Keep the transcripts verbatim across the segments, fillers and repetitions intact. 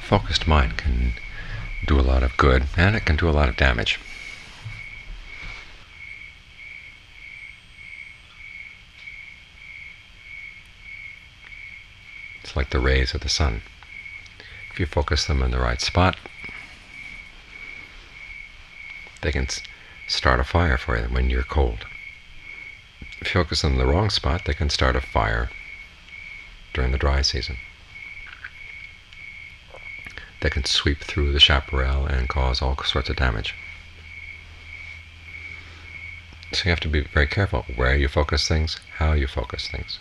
focused mind can do a lot of good, and it can do a lot of damage. It's like the rays of the sun. If you focus them in the right spot, they can start a fire for you when you're cold. If you focus them in the wrong spot, they can start a fire during the dry season. They can sweep through the chaparral and cause all sorts of damage. So you have to be very careful where you focus things, how you focus things.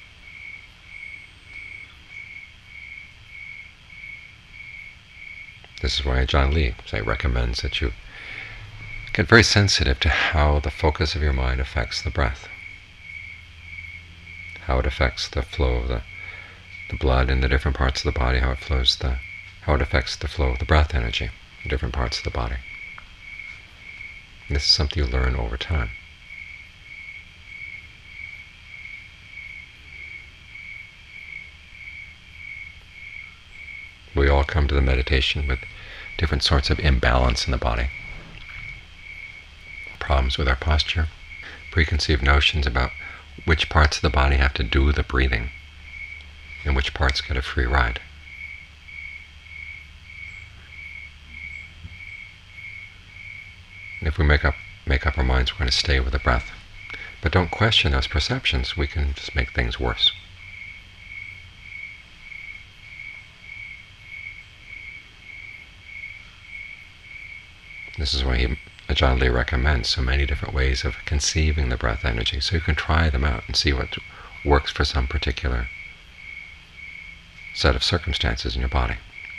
This is why John Lee say, recommends that you get very sensitive to how the focus of your mind affects the breath, how it affects the flow of the, the blood in the different parts of the body, how it flows the, how it affects the flow of the breath energy in different parts of the body. And this is something you learn over time. We all come to the meditation with different sorts of imbalance in the body. Problems with our posture, preconceived notions about which parts of the body have to do the breathing and which parts get a free ride. And if we make up make up our minds we're going to stay with the breath, but don't question those perceptions, we can just make things worse. This is why he, John Lee recommends so many different ways of conceiving the breath energy, so you can try them out and see what works for some particular set of circumstances in your body.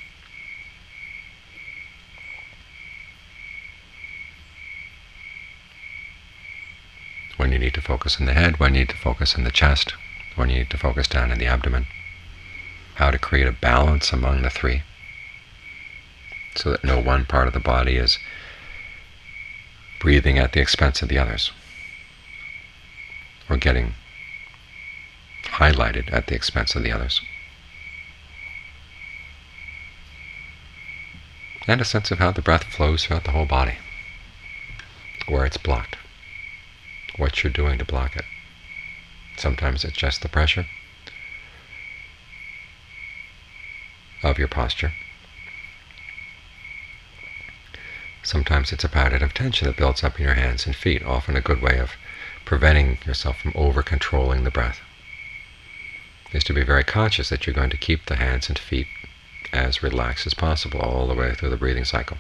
When you need to focus in the head, when you need to focus in the chest, when you need to focus down in the abdomen. How to create a balance among the three, so that no one part of the body is breathing at the expense of the others, or getting highlighted at the expense of the others. And a sense of how the breath flows throughout the whole body, where it's blocked, what you're doing to block it. Sometimes it's just the pressure of your posture. Sometimes it's a pattern of tension that builds up in your hands and feet, often a good way of preventing yourself from over-controlling the breath is to be very conscious that you're going to keep the hands and feet as relaxed as possible all the way through the breathing cycle.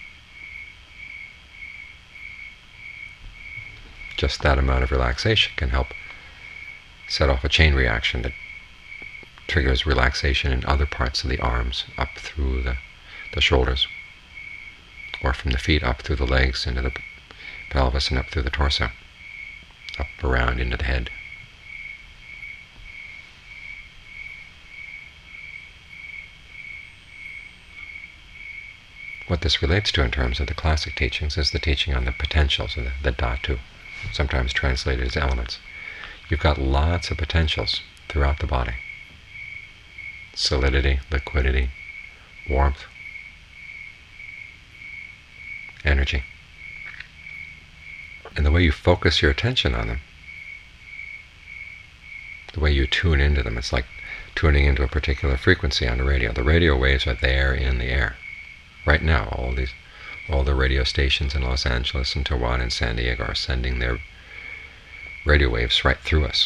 Just that amount of relaxation can help set off a chain reaction that triggers relaxation in other parts of the arms up through the, the shoulders, or from the feet up through the legs into the pelvis and up through the torso, up around into the head. What this relates to in terms of the classic teachings is the teaching on the potentials, or the, the dhatu, sometimes translated as elements. You've got lots of potentials throughout the body. Solidity, liquidity, warmth, energy. And the way you focus your attention on them, the way you tune into them, it's like tuning into a particular frequency on the radio. The radio waves are there in the air. Right now, all these, all the radio stations in Los Angeles and Tijuana and San Diego are sending their radio waves right through us.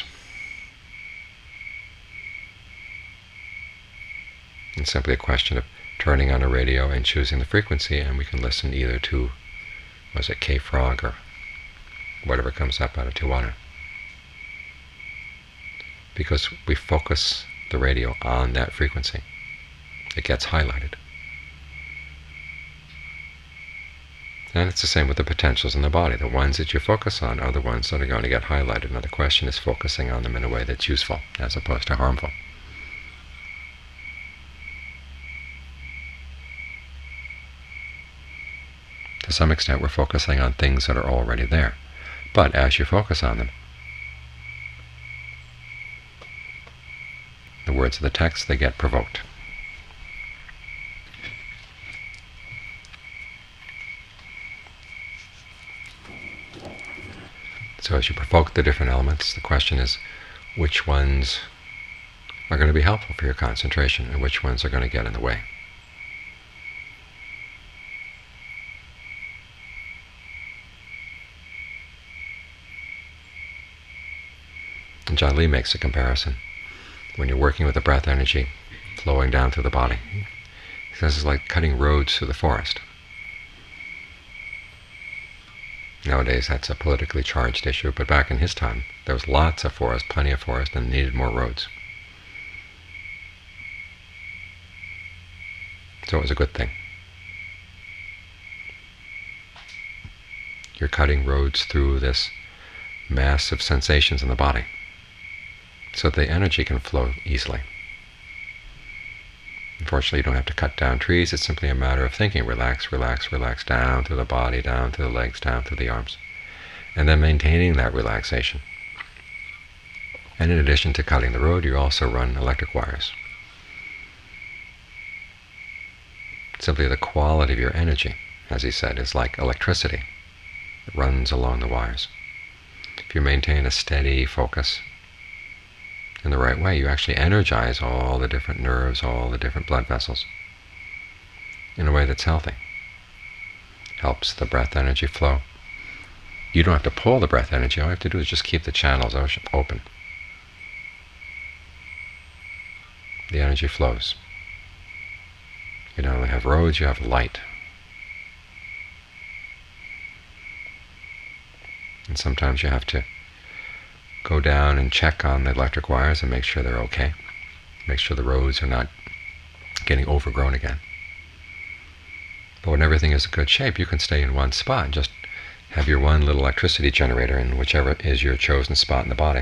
It's simply a question of turning on a radio and choosing the frequency, and we can listen either to, was it K-Frog or whatever comes up out of Tijuana. Because we focus the radio on that frequency, it gets highlighted. And it's the same with the potentials in the body. The ones that you focus on are the ones that are going to get highlighted. Now the question is focusing on them in a way that's useful as opposed to harmful. To some extent, we're focusing on things that are already there. But as you focus on them, the words of the text, they get provoked. So as you provoke the different elements, the question is which ones are going to be helpful for your concentration and which ones are going to get in the way. And John Lee makes a comparison. When you're working with the breath energy flowing down through the body, he says it's like cutting roads through the forest. Nowadays that's a politically charged issue, but back in his time there was lots of forest, plenty of forest, and needed more roads. So it was a good thing. You're cutting roads through this mass of sensations in the body so that the energy can flow easily. Unfortunately, you don't have to cut down trees. It's simply a matter of thinking, relax, relax, relax, down through the body, down through the legs, down through the arms, and then maintaining that relaxation. And in addition to cutting the road, you also run electric wires. Simply the quality of your energy, as he said, is like electricity. It runs along the wires. If you maintain a steady focus in the right way, you actually energize all the different nerves, all the different blood vessels in a way that's healthy. Helps the breath energy flow. You don't have to pull the breath energy. All you have to do is just keep the channels open. The energy flows. You not only have roads, you have light. And sometimes you have to go down and check on the electric wires and make sure they're okay. Make sure the roads are not getting overgrown again. But when everything is in good shape, you can stay in one spot. Just have your one little electricity generator in whichever is your chosen spot in the body.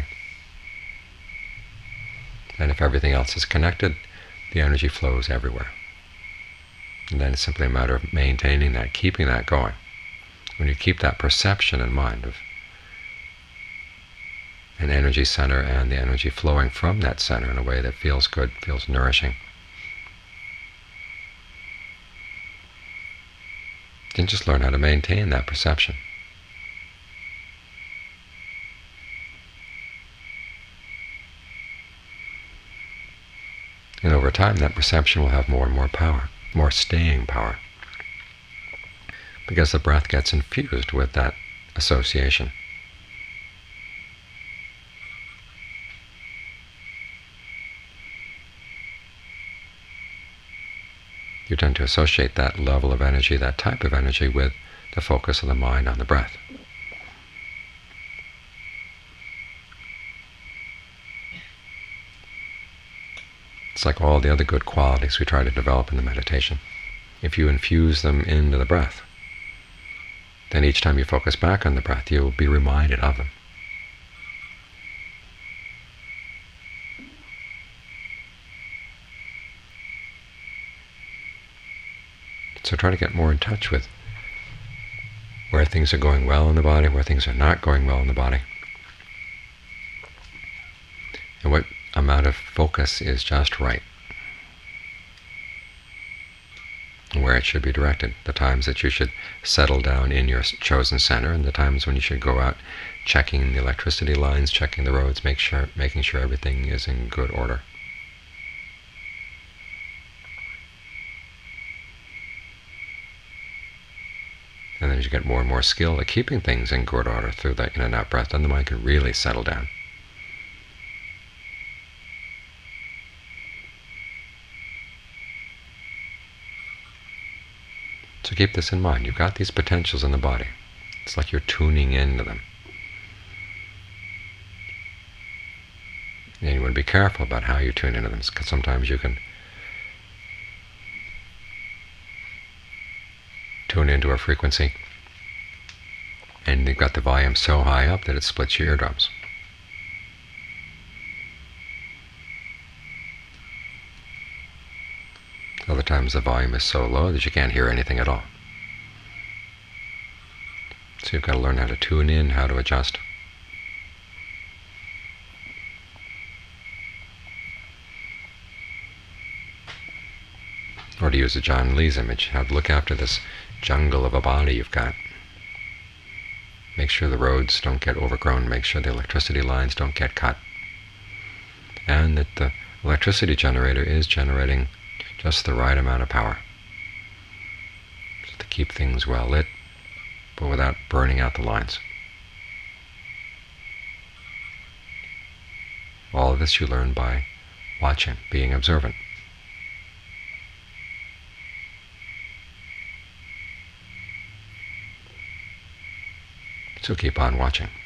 And if everything else is connected, the energy flows everywhere. And then it's simply a matter of maintaining that, keeping that going. When you keep that perception in mind of an energy center and the energy flowing from that center in a way that feels good, feels nourishing, then just learn how to maintain that perception. And over time, that perception will have more and more power, more staying power, because the breath gets infused with that association. You tend to associate that level of energy, that type of energy, with the focus of the mind on the breath. It's like all the other good qualities we try to develop in the meditation. If you infuse them into the breath, then each time you focus back on the breath, you'll be reminded of them. So try to get more in touch with where things are going well in the body, where things are not going well in the body, and what amount of focus is just right, and where it should be directed. The times that you should settle down in your chosen center, and the times when you should go out checking the electricity lines, checking the roads, make sure, making sure everything is in good order. And then as you get more and more skilled at keeping things in good order through that in and out breath, then the mind can really settle down. So keep this in mind. You've got these potentials in the body. It's like you're tuning into them. And you want to be careful about how you tune into them, because sometimes you can tune into a frequency and you've got the volume so high up that it splits your eardrums. Other times the volume is so low that you can't hear anything at all. So you've got to learn how to tune in, how to adjust. Or to use a John Lee's image, how to look after this jungle of a body you've got. make sure the roads don't get overgrown, make sure the electricity lines don't get cut, and that the electricity generator is generating just the right amount of power to keep things well lit, but without burning out the lines. All of this you learn by watching, being observant. So keep on watching.